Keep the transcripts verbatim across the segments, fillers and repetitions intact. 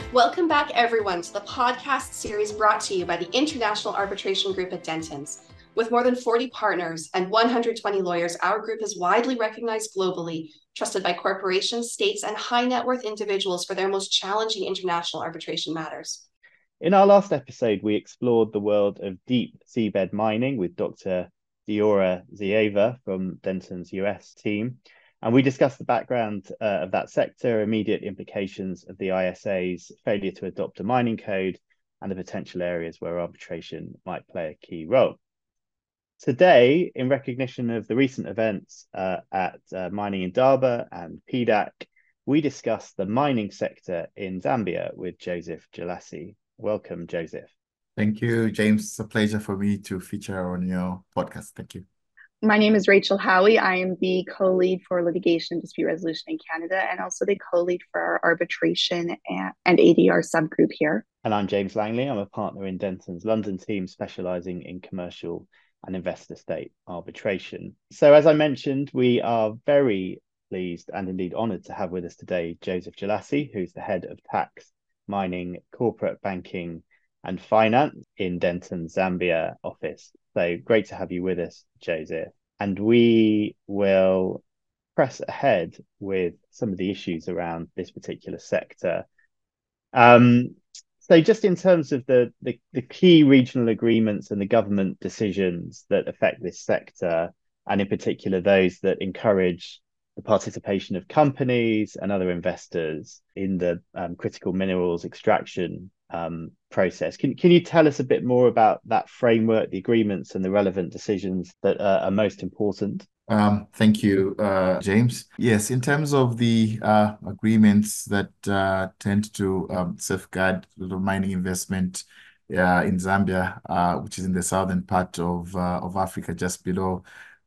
Welcome back, everyone, to the podcast series brought to you by the International Arbitration Group at Dentons. With more than forty partners and one hundred twenty lawyers, our group is widely recognized globally, trusted by corporations, states, and high net worth individuals for their most challenging international arbitration matters. In our last episode, we explored the world of deep seabed mining with Doctor Diora Zieva from Dentons U S team. And we discussed the background uh, of that sector, immediate implications of the I S A's failure to adopt a mining code, and the potential areas where arbitration might play a key role. Today, in recognition of the recent events uh, at uh, Mining Indaba and P D A C, we discuss the mining sector in Zambia with Joseph Jalassi. Welcome, Joseph. Thank you, James. It's a pleasure for me to feature on your podcast. Thank you. My name is Rachel Howie. I am the co-lead for litigation and dispute resolution in Canada, and also the co-lead for our arbitration and, and A D R subgroup here. And I'm James Langley. I'm a partner in Dentons London team, specialising in commercial and investor state arbitration. So as I mentioned, we are very pleased and indeed honoured to have with us today Joseph Jalassi, who's the head of tax, mining, corporate banking and finance in Dentons Zambia office. So great to have you with us, Joseph. And we will press ahead with some of the issues around this particular sector. Um, so just in terms of the, the, the key regional agreements and the government decisions that affect this sector, and in particular those that encourage the participation of companies and other investors in the um, critical minerals extraction um, process. Can, can you tell us a bit more about that framework, the agreements and the relevant decisions that uh, are most important? Um, thank you, uh, James. Yes, in terms of the uh, agreements that uh, tend to um, safeguard the mining investment uh, in Zambia, uh, which is in the southern part of uh, of Africa, just below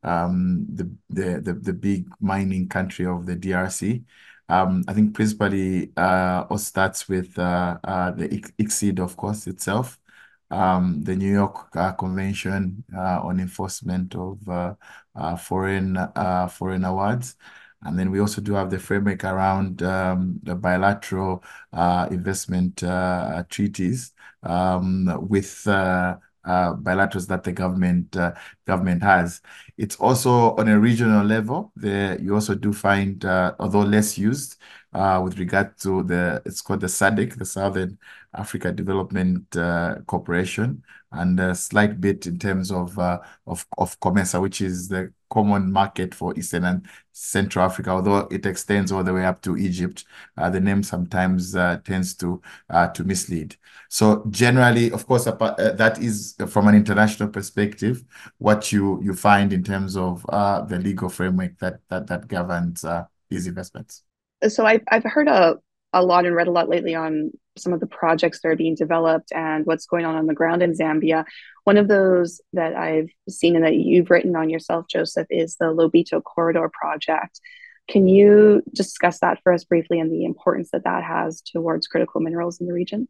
um, the, the the the big mining country of the D R C. Um, I think principally uh, all starts with uh, uh, the I C S I D, of course, itself. Um, the New York uh, Convention uh, on Enforcement of uh, uh, Foreign uh, Foreign Awards, and then we also do have the framework around um, the bilateral uh, investment uh, treaties um, with uh, uh, bilaterals that the government uh, government has. It's also on a regional level. There you also do find, uh, although less used, uh, with regard to the it's called the S A D C, the Southern Africa Development uh, Corporation, and a slight bit in terms of uh, of of COMESA, which is the common market for Eastern and Central Africa, although it extends all the way up to Egypt. Uh, the name sometimes uh, tends to uh, to mislead. So generally, of course, uh, that is from an international perspective what you you find in terms of uh, the legal framework that that that governs uh, these investments. So I've I've heard a a lot and read a lot lately on some of the projects that are being developed and what's going on on the ground in Zambia. One of those that I've seen and that you've written on yourself, Joseph, is the Lobito Corridor project. Can you discuss that for us briefly and the importance that that has towards critical minerals in the region?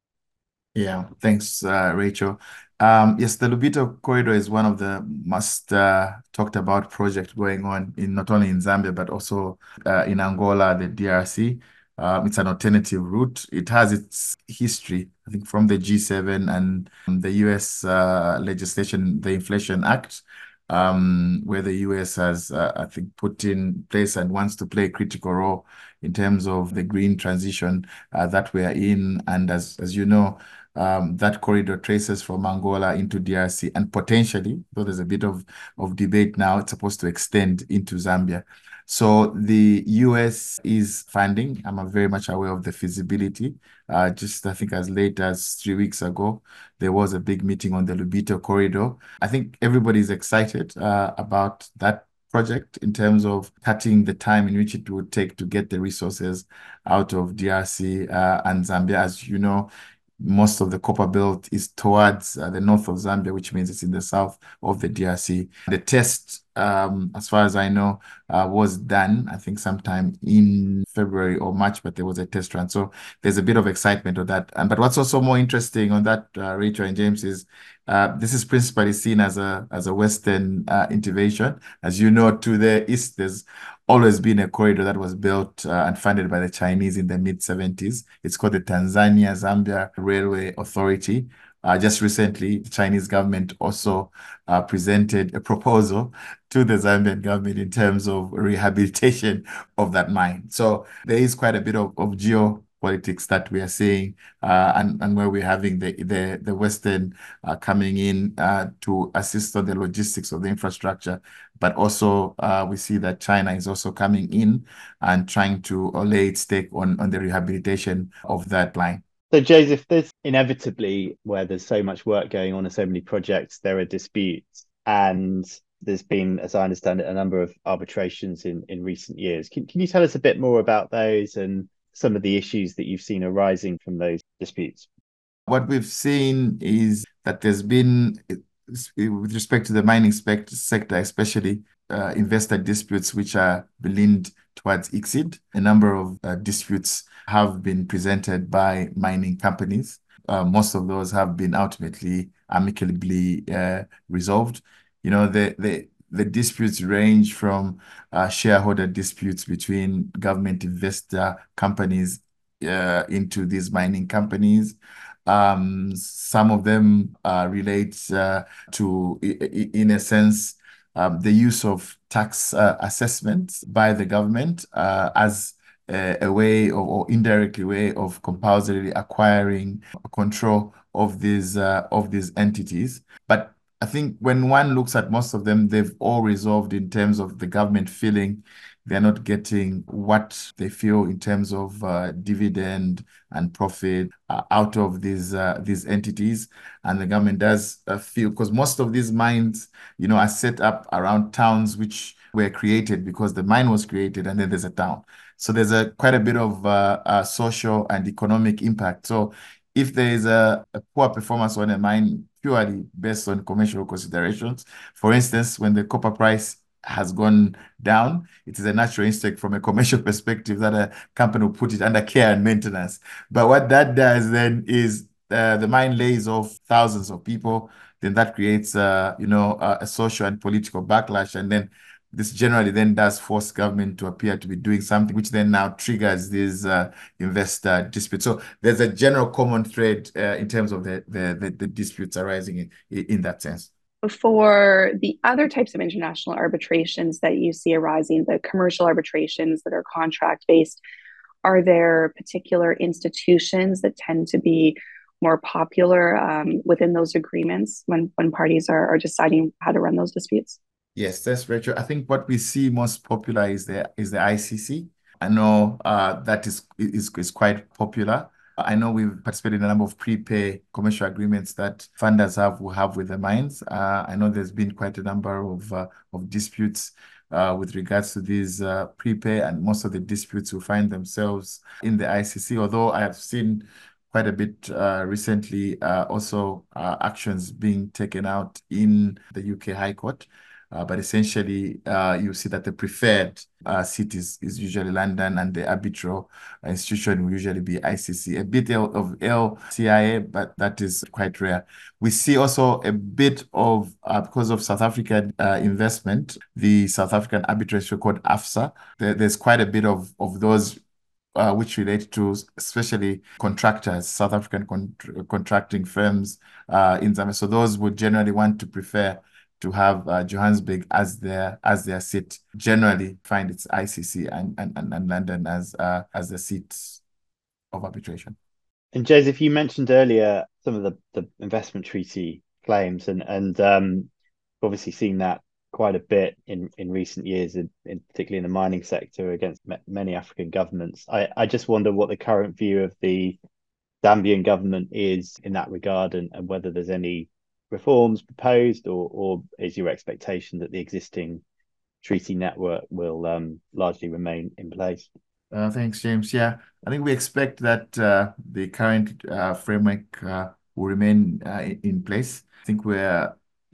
Yeah, thanks, uh, Rachel. Um, yes, the Lobito Corridor is one of the most uh, talked about projects going on in not only in Zambia, but also uh, in Angola, the D R C. Um, it's an alternative route. It has its history, I think, from the G seven and the U S uh, legislation, the Inflation Act, um, where the U S has, uh, I think, put in place and wants to play a critical role in terms of the green transition uh, that we are in. And as, as you know, um, that corridor traces from Angola into D R C and potentially, though there's a bit of, of debate now, it's supposed to extend into Zambia. So the U S is funding. I'm very much aware of the feasibility. Uh, just, I think, as late as three weeks ago, there was a big meeting on the Lobito Corridor. I think everybody's excited uh, about that project in terms of cutting the time in which it would take to get the resources out of D R C uh, and Zambia. As you know, most of the copper belt is towards uh, the north of Zambia, which means it's in the south of the D R C. The test um, as far as I know, uh, was done, I think sometime in February or March, but there was a test run. So there's a bit of excitement of that. And but what's also more interesting on that, uh, Rachel and James, is uh, this is principally seen as a as a Western uh, intervention. As you know, to the east, there's always been a corridor that was built uh, and funded by the Chinese in the mid seventies. It's called the Tanzania-Zambia Railway Authority. Uh, just recently, the Chinese government also uh, presented a proposal to the Zambian government in terms of rehabilitation of that mine. So there is quite a bit of, of geopolitics that we are seeing, uh, and, and where we're having the, the, the Western uh, coming in uh, to assist on the logistics of the infrastructure. But also uh, we see that China is also coming in and trying to lay its stake on, on the rehabilitation of that line. So, Joseph, there's inevitably, where there's so much work going on and so many projects, there are disputes. And there's been, as I understand it, a number of arbitrations in, in recent years. Can, can you tell us a bit more about those and some of the issues that you've seen arising from those disputes? What we've seen is that there's been, with respect to the mining sector, especially uh, investor disputes, which are leaned towards I C S I D. A number of uh, disputes have been presented by mining companies. Uh, most of those have been ultimately amicably uh, resolved. You know, the, the, the disputes range from uh, shareholder disputes between government investor companies uh, into these mining companies. Um, some of them uh, relate uh, to, in a sense, um, the use of tax uh, assessments by the government uh, as a, a way of, or indirectly way of compulsorily acquiring control of these uh, of these entities. But I think when one looks at most of them, they've all resolved in terms of the government feeling they're not getting what they feel in terms of uh, dividend and profit uh, out of these uh, these entities. And the government does uh, feel, because most of these mines, you know, are set up around towns which were created because the mine was created and then there's a town. So there's a quite a bit of uh, uh, social and economic impact. So if there is a, a poor performance on a mine purely based on commercial considerations, for instance, when the copper price has gone down, it is a natural instinct from a commercial perspective that a company will put it under care and maintenance. But what that does then is uh, the mine lays off thousands of people. Then that creates, uh, you know, uh, a social and political backlash. And then this generally then does force government to appear to be doing something, which then now triggers these uh, investor disputes. So there's a general common thread uh, in terms of the, the, the, the disputes arising in, in that sense. For the other types of international arbitrations that you see arising, the commercial arbitrations that are contract-based, are there particular institutions that tend to be more popular um, within those agreements when, when parties are, are deciding how to run those disputes? Yes, that's Rachel. I think what we see most popular is the is the I C C. I know uh, that is, is is quite popular. I know we've participated in a number of prepay commercial agreements that funders have will have with the mines. Uh, I know there's been quite a number of uh, of disputes uh, with regards to these uh, prepay, and most of the disputes will find themselves in the I C C. Although I have seen quite a bit uh, recently uh, also uh, actions being taken out in the U K High Court. Uh, but essentially, uh, you see that the preferred uh, seat is, is usually London, and the arbitral institution will usually be I C C. A bit of L C I A, but that is quite rare. We see also a bit of, uh, because of South African uh, investment, the South African arbitration called AFSA. There, there's quite a bit of, of those Uh, which relate to especially contractors, South African con contracting firms uh, in Zambia. So those would generally want to prefer to have uh, Johannesburg as their as their seat. Generally, find its I C C and and, and London as uh, as the seat of arbitration. And Joseph, you mentioned earlier some of the, the investment treaty claims, and and um, obviously seen that quite a bit in, in recent years, in, in particularly in the mining sector against many African governments. I, I just wonder what the current view of the Zambian government is in that regard, and, and whether there's any reforms proposed, or, or is your expectation that the existing treaty network will um, largely remain in place? Uh, thanks, James. Yeah, I think we expect that uh, the current uh, framework uh, will remain uh, in place. I think we're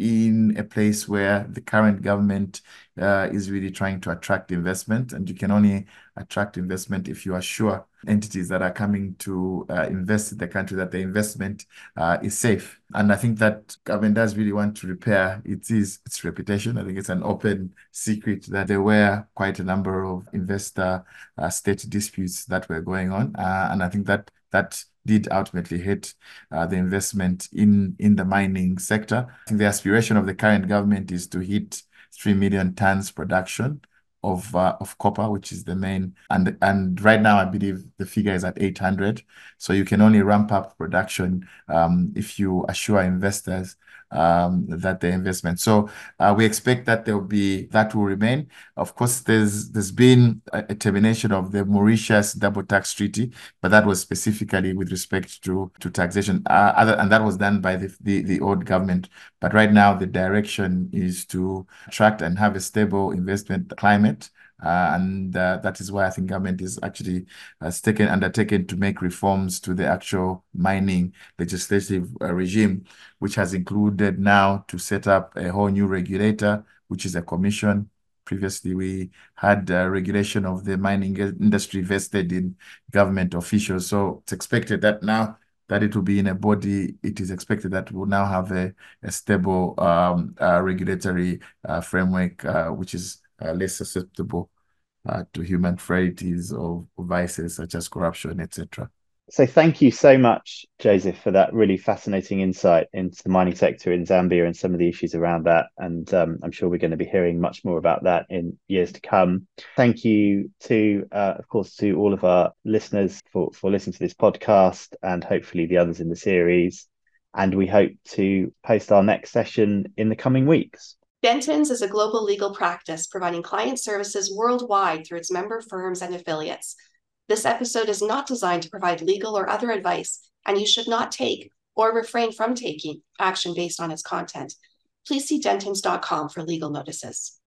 in a place where the current government uh, is really trying to attract investment, and you can only attract investment if you are sure entities that are coming to uh, invest in the country that the investment uh, is safe. And I think that government does really want to repair its, its reputation. I think it's an open secret that there were quite a number of investor uh, state disputes that were going on. Uh, and I think that that did ultimately hit uh, the investment in, in the mining sector. I think the aspiration of the current government is to hit three million tons production of uh, of copper, which is the main, and and right now I believe the figure is at eight hundred. So you can only ramp up production um, if you assure investors um, that the investment. So uh, we expect that there will be, that will remain. Of course, there's there's been a, a termination of the Mauritius double tax treaty, but that was specifically with respect to to taxation, uh, other, and that was done by the, the the old government. But right now the direction is to attract and have a stable investment climate. Uh, and uh, that is why I think government is actually has taken undertaken to make reforms to the actual mining legislative uh, regime, which has included now to set up a whole new regulator, which is a commission. Previously, we had uh, regulation of the mining industry vested in government officials. So it's expected that now that it will be in a body, it is expected that we'll now have a, a stable um, uh, regulatory uh, framework, uh, which is uh, less susceptible uh, to human frailties or vices such as corruption, et cetera. So thank you so much, Joseph, for that really fascinating insight into the mining sector in Zambia and some of the issues around that. And um, I'm sure we're going to be hearing much more about that in years to come. Thank you to, uh, of course, to all of our listeners for, for listening to this podcast, and hopefully the others in the series. And we hope to post our next session in the coming weeks. Dentons is a global legal practice providing client services worldwide through its member firms and affiliates. This episode is not designed to provide legal or other advice, and you should not take or refrain from taking action based on its content. Please see dentons dot com for legal notices.